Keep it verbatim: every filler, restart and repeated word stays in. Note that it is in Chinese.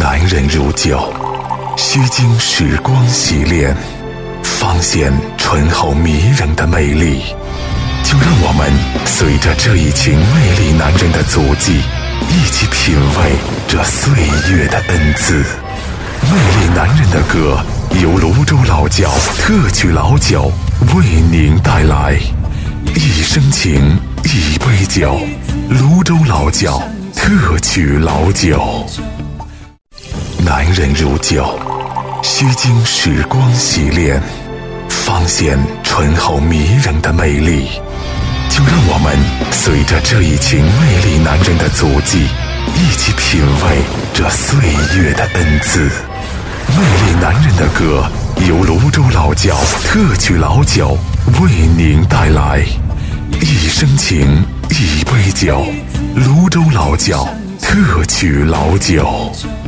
男人如酒，须经时光洗炼，方显醇厚迷人的魅力。就让我们随着这一群魅力男人的足迹，一起品味这岁月的恩赐。魅力男人的歌，由泸州老窖特曲老酒为您带来。一生情，一杯酒，泸州老窖特曲老酒。男人如酒，须经时光洗炼，方显醇厚迷人的魅力。就让我们随着这一群魅力男人的足迹，一起品味这岁月的恩赐。魅力男人的歌，由泸州老窖特曲老酒为您带来。一生情，一杯酒，泸州老窖特曲老酒。